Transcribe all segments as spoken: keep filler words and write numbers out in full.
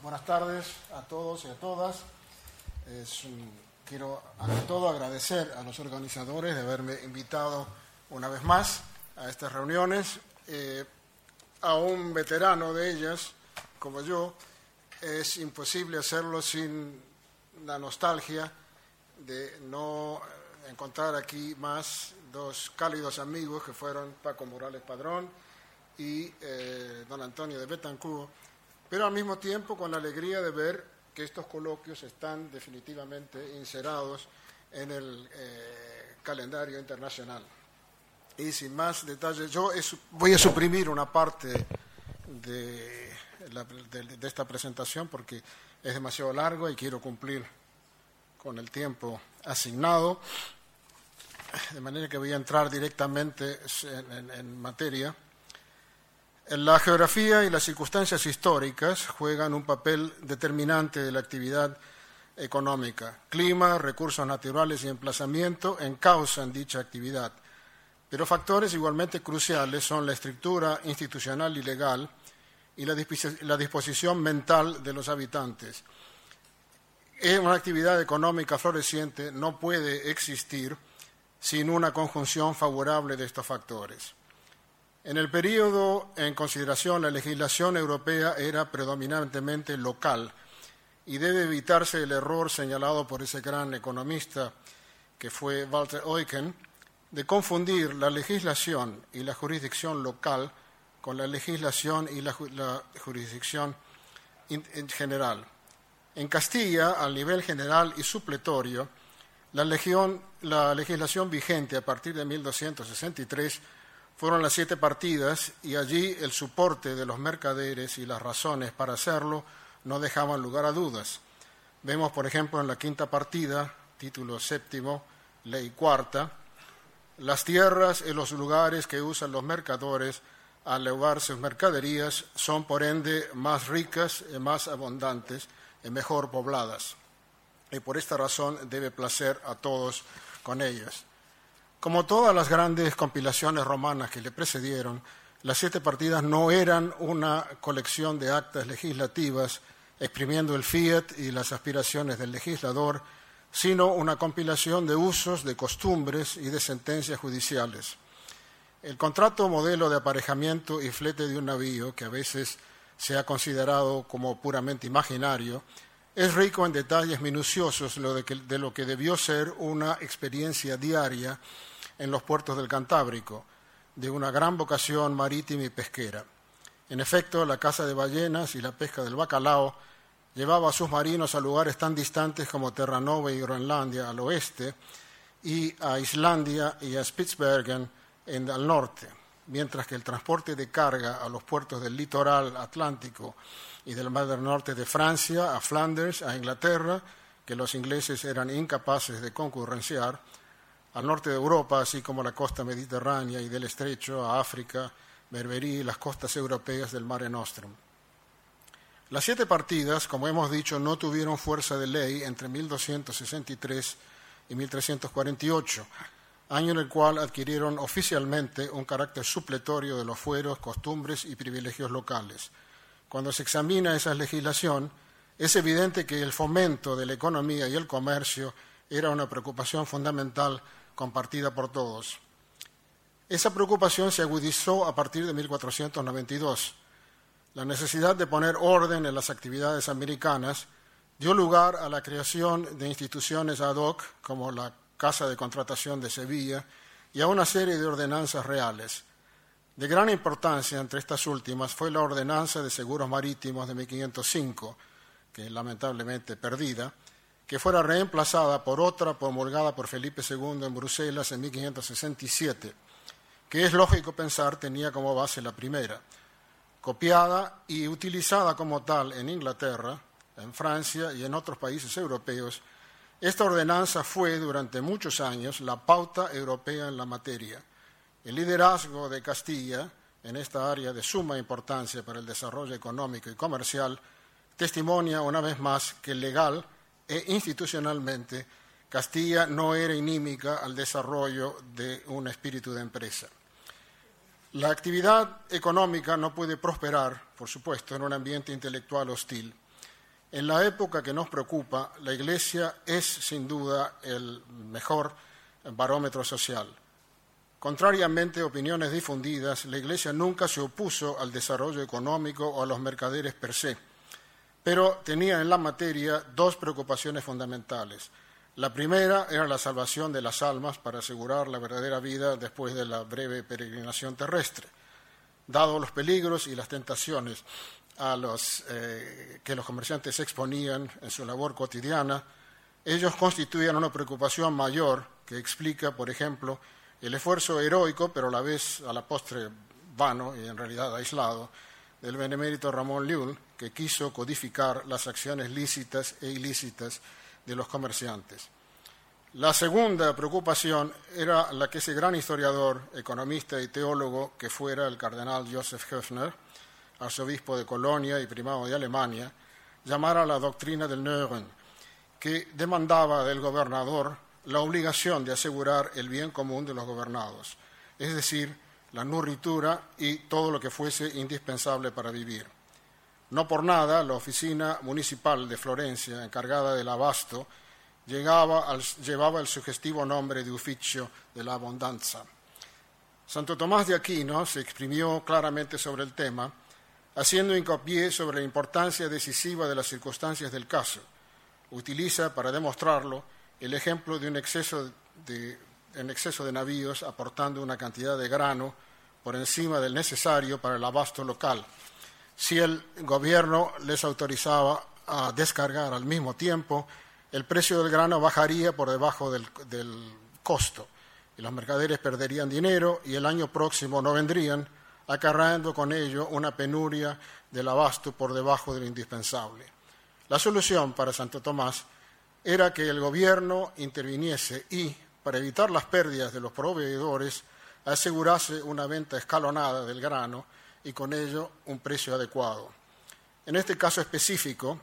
Buenas tardes a todos y a todas. Es un, quiero ante todo agradecer a los organizadores de haberme invitado una vez más a estas reuniones. Eh, a un veterano de ellas, como yo, es imposible hacerlo sin la nostalgia de no encontrar aquí más dos cálidos amigos que fueron Paco Morales Padrón y eh, don Antonio de Betancourt, pero al mismo tiempo con la alegría de ver que estos coloquios están definitivamente inserados en el eh, calendario internacional. Y sin más detalles, yo es, voy a suprimir una parte de, la, de, de esta presentación porque es demasiado largo y quiero cumplir con el tiempo asignado, de manera que voy a entrar directamente en, en, en materia. La geografía y las circunstancias históricas juegan un papel determinante de la actividad económica. Clima, recursos naturales y emplazamiento encausan dicha actividad, pero factores igualmente cruciales son la estructura institucional y legal y la, disp- la disposición mental de los habitantes. Una actividad económica floreciente no puede existir sin una conjunción favorable de estos factores. En el período en consideración, la legislación europea era predominantemente local y debe evitarse el error señalado por ese gran economista que fue Walter Eucken de confundir la legislación y la jurisdicción local con la legislación y la, la jurisdicción in, en general. En Castilla, al nivel general y supletorio, la, legión, la legislación vigente a partir de mil doscientos sesenta y tres fueron las siete partidas y allí el soporte de los mercaderes y las razones para hacerlo no dejaban lugar a dudas. Vemos, por ejemplo, en la quinta partida, título séptimo, ley cuarta, las tierras y los lugares que usan los mercadores al llevar sus mercaderías son, por ende, más ricas y más abundantes y mejor pobladas. Y por esta razón debe placer a todos con ellas. Como todas las grandes compilaciones romanas que le precedieron, las siete partidas no eran una colección de actas legislativas exprimiendo el fiat y las aspiraciones del legislador, sino una compilación de usos, de costumbres y de sentencias judiciales. El contrato modelo de aparejamiento y flete de un navío, que a veces se ha considerado como puramente imaginario, es rico en detalles minuciosos de lo que debió ser una experiencia diaria en los puertos del Cantábrico, de una gran vocación marítima y pesquera. En efecto, la caza de ballenas y la pesca del bacalao llevaba a sus marinos a lugares tan distantes como Terranova y Groenlandia al oeste, y a Islandia y a Spitsbergen en el norte, mientras que el transporte de carga a los puertos del litoral atlántico y del mar del norte de Francia, a Flanders, a Inglaterra, que los ingleses eran incapaces de concurrenciar, al norte de Europa, así como la costa mediterránea y del estrecho, a África, Berberí y las costas europeas del Mare Nostrum. Las siete partidas, como hemos dicho, no tuvieron fuerza de ley entre mil doscientos sesenta y tres y mil trescientos cuarenta y ocho, año en el cual adquirieron oficialmente un carácter supletorio de los fueros, costumbres y privilegios locales. Cuando se examina esa legislación, es evidente que el fomento de la economía y el comercio era una preocupación fundamental compartida por todos. Esa preocupación se agudizó a partir de mil cuatrocientos noventa y dos. La necesidad de poner orden en las actividades americanas dio lugar a la creación de instituciones ad hoc, como la Casa de Contratación de Sevilla, y a una serie de ordenanzas reales. De gran importancia entre estas últimas fue la Ordenanza de Seguros Marítimos de mil quinientos cinco, que es lamentablemente perdida, que fuera reemplazada por otra promulgada por Felipe segundo en Bruselas en mil quinientos sesenta y siete, que es lógico pensar tenía como base la primera. Copiada y utilizada como tal en Inglaterra, en Francia y en otros países europeos, esta ordenanza fue durante muchos años la pauta europea en la materia. El liderazgo de Castilla en esta área de suma importancia para el desarrollo económico y comercial testimonia una vez más que legal e institucionalmente Castilla no era inímica al desarrollo de un espíritu de empresa. La actividad económica no puede prosperar, por supuesto, en un ambiente intelectual hostil. En la época que nos preocupa, la Iglesia es sin duda el mejor barómetro social. Contrariamente a opiniones difundidas, la Iglesia nunca se opuso al desarrollo económico o a los mercaderes per se, pero tenía en la materia dos preocupaciones fundamentales. La primera era la salvación de las almas para asegurar la verdadera vida después de la breve peregrinación terrestre. Dado los peligros y las tentaciones a los eh, que los comerciantes exponían en su labor cotidiana, ellos constituían una preocupación mayor que explica, por ejemplo, el esfuerzo heroico, pero a la vez a la postre vano y en realidad aislado, del benemérito Ramón Llull, que quiso codificar las acciones lícitas e ilícitas de los comerciantes. La segunda preocupación era la que ese gran historiador, economista y teólogo que fuera el cardenal Joseph Höfner, arzobispo de Colonia y primado de Alemania, llamara la doctrina del Neuren, que demandaba del gobernador la obligación de asegurar el bien común de los gobernados, es decir, la nurritura y todo lo que fuese indispensable para vivir. No por nada, la oficina municipal de Florencia, encargada del abasto, llegaba al, llevaba el sugestivo nombre de Ufficio de la Abundanza. Santo Tomás de Aquino se exprimió claramente sobre el tema, haciendo hincapié sobre la importancia decisiva de las circunstancias del caso. Utiliza para demostrarlo el ejemplo de un exceso de, en exceso de navíos aportando una cantidad de grano por encima del necesario para el abasto local. Si el gobierno les autorizaba a descargar al mismo tiempo, el precio del grano bajaría por debajo del, del costo y los mercaderes perderían dinero y el año próximo no vendrían, acarreando con ello una penuria del abasto por debajo de lo indispensable. La solución para Santo Tomás era que el gobierno interviniese y, para evitar las pérdidas de los proveedores, asegurase una venta escalonada del grano y con ello un precio adecuado. En este caso específico,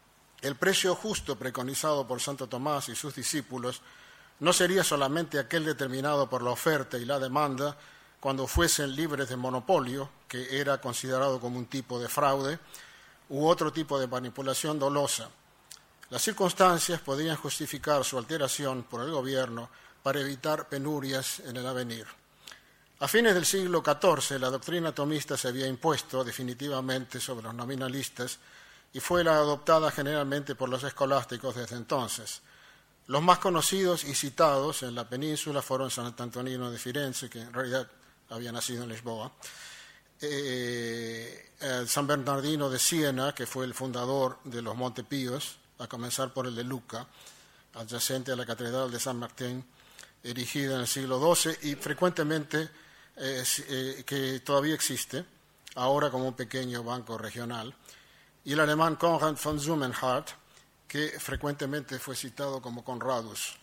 el precio justo preconizado por Santo Tomás y sus discípulos no sería solamente aquel determinado por la oferta y la demanda cuando fuesen libres de monopolio, que era considerado como un tipo de fraude, u otro tipo de manipulación dolosa. Las circunstancias podían justificar su alteración por el gobierno para evitar penurias en el avenir. A fines del siglo catorce, la doctrina tomista se había impuesto definitivamente sobre los nominalistas y fue la adoptada generalmente por los escolásticos desde entonces. Los más conocidos y citados en la península fueron San Antonino de Firenze, que en realidad había nacido en Lisboa, eh, eh, San Bernardino de Siena, que fue el fundador de los Montepíos, a comenzar por el de Lucca, adyacente a la Catedral de San Martín, erigida en el siglo doce y frecuentemente eh, eh, que todavía existe, ahora como un pequeño banco regional, y el alemán Konrad von Zummenhardt, que frecuentemente fue citado como Conradus.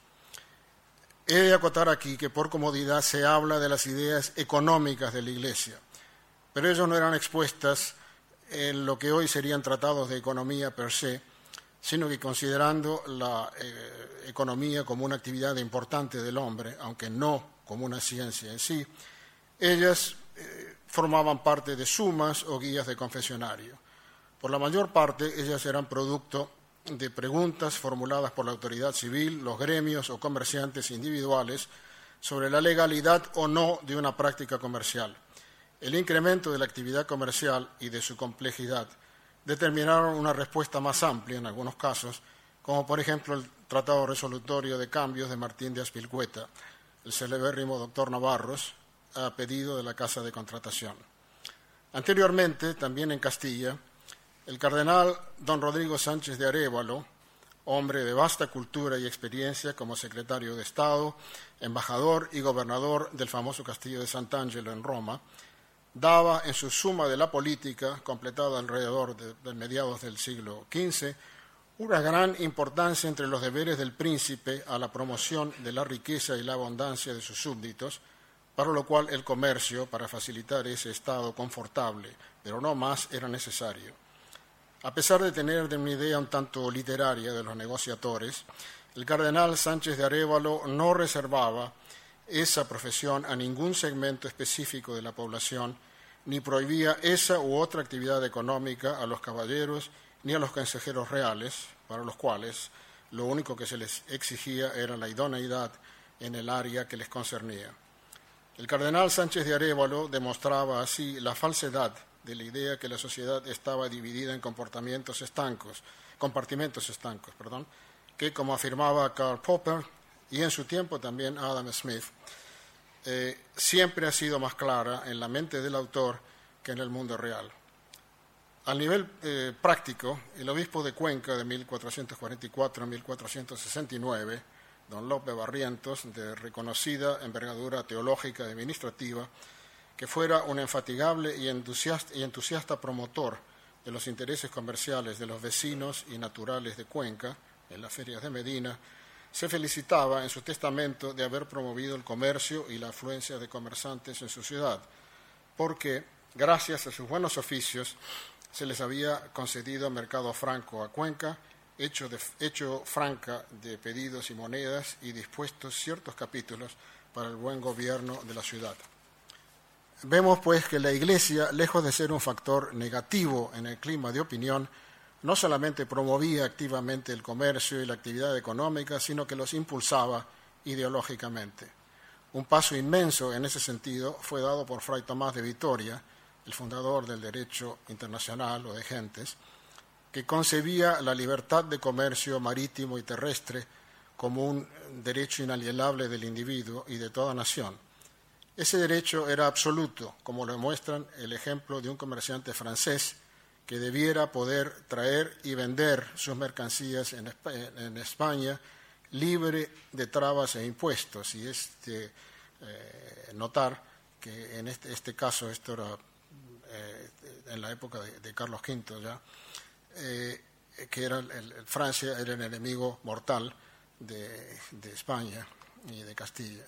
He de acotar aquí que por comodidad se habla de las ideas económicas de la Iglesia, pero ellas no eran expuestas en lo que hoy serían tratados de economía per se, sino que considerando la eh, economía como una actividad importante del hombre, aunque no como una ciencia en sí, ellas eh, formaban parte de sumas o guías de confesionario. Por la mayor parte, ellas eran producto de preguntas formuladas por la autoridad civil, los gremios o comerciantes individuales sobre la legalidad o no de una práctica comercial. El incremento de la actividad comercial y de su complejidad determinaron una respuesta más amplia en algunos casos, como por ejemplo el Tratado Resolutorio de Cambios de Martín de Azpilcueta, el celebérrimo doctor Navarros, a pedido de la Casa de Contratación. Anteriormente, también en Castilla, el cardenal don Rodrigo Sánchez de Arévalo, hombre de vasta cultura y experiencia como secretario de Estado, embajador y gobernador del famoso castillo de Sant'Angelo en Roma, daba en su Suma de la Política, completada alrededor de, de mediados del siglo quince, una gran importancia entre los deberes del príncipe a la promoción de la riqueza y la abundancia de sus súbditos, para lo cual el comercio, para facilitar ese estado confortable, pero no más, era necesario. A pesar de tener una idea un tanto literaria de los negociadores, el cardenal Sánchez de Arévalo no reservaba esa profesión a ningún segmento específico de la población, ni prohibía esa u otra actividad económica a los caballeros ni a los consejeros reales, para los cuales lo único que se les exigía era la idoneidad en el área que les concernía. El cardenal Sánchez de Arévalo demostraba así la falsedad de la idea que la sociedad estaba dividida en comportamientos estancos, compartimentos estancos, perdón, que, como afirmaba Karl Popper y en su tiempo también Adam Smith, eh, siempre ha sido más clara en la mente del autor que en el mundo real. Al nivel eh, práctico, el obispo de Cuenca de mil cuatrocientos cuarenta y cuatro a mil cuatrocientos sesenta y nueve, don Lope Barrientos, de reconocida envergadura teológica y administrativa, que fuera un infatigable y entusiasta, y entusiasta promotor de los intereses comerciales de los vecinos y naturales de Cuenca, en las ferias de Medina, se felicitaba en su testamento de haber promovido el comercio y la afluencia de comerciantes en su ciudad, porque, gracias a sus buenos oficios, se les había concedido mercado franco a Cuenca, hecho, de, hecho franca de pedidos y monedas y dispuestos ciertos capítulos para el buen gobierno de la ciudad. Vemos, pues, que la Iglesia, lejos de ser un factor negativo en el clima de opinión, no solamente promovía activamente el comercio y la actividad económica, sino que los impulsaba ideológicamente. Un paso inmenso en ese sentido fue dado por Fray Tomás de Vitoria, el fundador del derecho internacional o de gentes, que concebía la libertad de comercio marítimo y terrestre como un derecho inalienable del individuo y de toda nación. Ese derecho era absoluto, como lo demuestran el ejemplo de un comerciante francés que debiera poder traer y vender sus mercancías en España libre de trabas e impuestos. Y es de eh, notar que en este, este caso, esto era eh, en la época de, de Carlos quinto ya, eh, que era el, el, Francia era el enemigo mortal de, de España y de Castilla.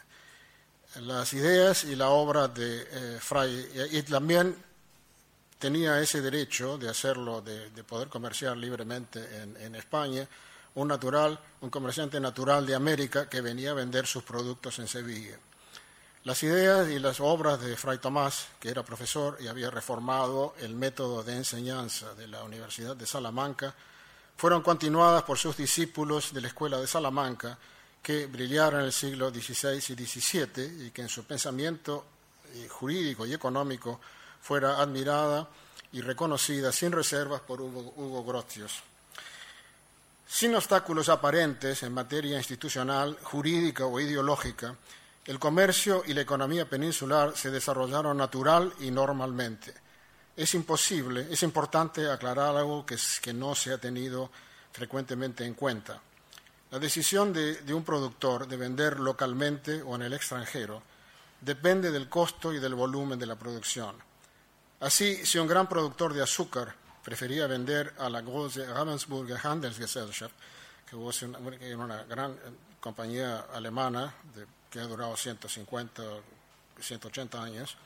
Las ideas y la obra de eh, Fray, y, y también tenía ese derecho de hacerlo, de, de poder comerciar libremente en, en España, un natural, un comerciante natural de América que venía a vender sus productos en Sevilla. Las ideas y las obras de Fray Tomás, que era profesor y había reformado el método de enseñanza de la Universidad de Salamanca, fueron continuadas por sus discípulos de la Escuela de Salamanca, que brillaron en el siglo dieciséis y diecisiete y que en su pensamiento jurídico y económico fuera admirada y reconocida sin reservas por Hugo, Hugo Grotius. Sin obstáculos aparentes en materia institucional, jurídica o ideológica, el comercio y la economía peninsular se desarrollaron natural y normalmente. Es imposible, es importante aclarar algo que, que no se ha tenido frecuentemente en cuenta. La decisión de, de un productor de vender localmente o en el extranjero depende del costo y del volumen de la producción. Así, si un gran productor de azúcar prefería vender a la Große Ravensburger Handelsgesellschaft, que es una gran compañía alemana de, que ha durado ciento cincuenta, ciento ochenta años,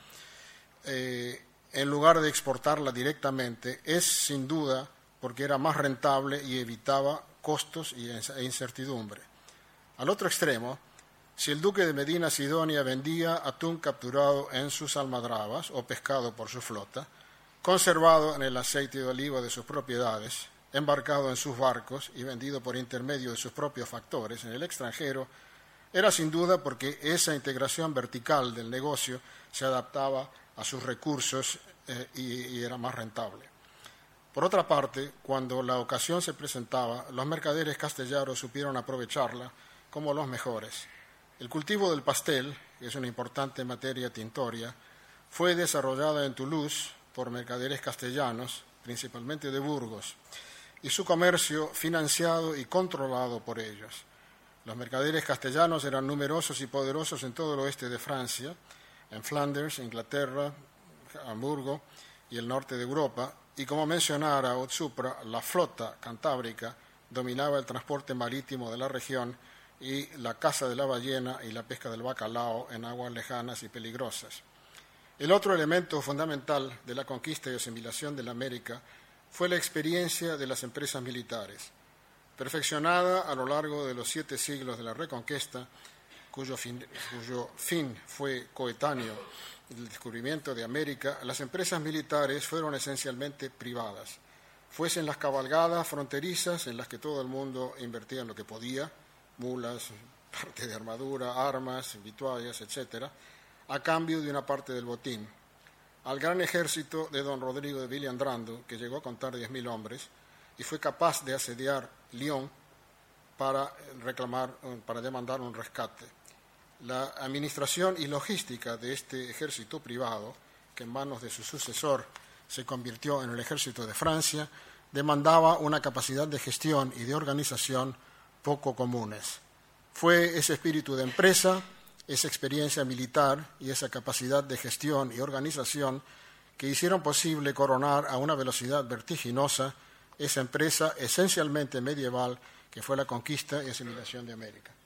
eh, en lugar de exportarla directamente, es sin duda porque era más rentable y evitaba costos e incertidumbre. Al otro extremo, si el duque de Medina Sidonia vendía atún capturado en sus almadrabas o pescado por su flota, conservado en el aceite de oliva de sus propiedades, embarcado en sus barcos y vendido por intermedio de sus propios factores en el extranjero, era sin duda porque esa integración vertical del negocio se adaptaba a sus recursos eh, y, y era más rentable. Por otra parte, cuando la ocasión se presentaba, los mercaderes castellanos supieron aprovecharla como los mejores. El cultivo del pastel, que es una importante materia tintoria, fue desarrollada en Toulouse por mercaderes castellanos, principalmente de Burgos, y su comercio financiado y controlado por ellos. Los mercaderes castellanos eran numerosos y poderosos en todo el oeste de Francia, en Flanders, Inglaterra, Hamburgo y el norte de Europa, y como mencionara Otsupra, la flota cantábrica dominaba el transporte marítimo de la región y la caza de la ballena y la pesca del bacalao en aguas lejanas y peligrosas. El otro elemento fundamental de la conquista y asimilación de la América fue la experiencia de las empresas militares, perfeccionada a lo largo de los siete siglos de la Reconquista, cuyo fin, cuyo fin fue coetáneo del descubrimiento de América. Las empresas militares fueron esencialmente privadas. fuesen las cabalgadas fronterizas en las que todo el mundo invertía en lo que podía, mulas, parte de armadura, armas, vituallas, etcétera, a cambio de una parte del botín. Al gran ejército de don Rodrigo de Villandrando, que llegó a contar diez mil hombres, y fue capaz de asediar Lyon para reclamar, para demandar un rescate. La administración y logística de este ejército privado, que en manos de su sucesor se convirtió en el ejército de Francia, demandaba una capacidad de gestión y de organización poco comunes. Fue ese espíritu de empresa, esa experiencia militar y esa capacidad de gestión y organización que hicieron posible coronar a una velocidad vertiginosa esa empresa esencialmente medieval que fue la conquista y asimilación de América.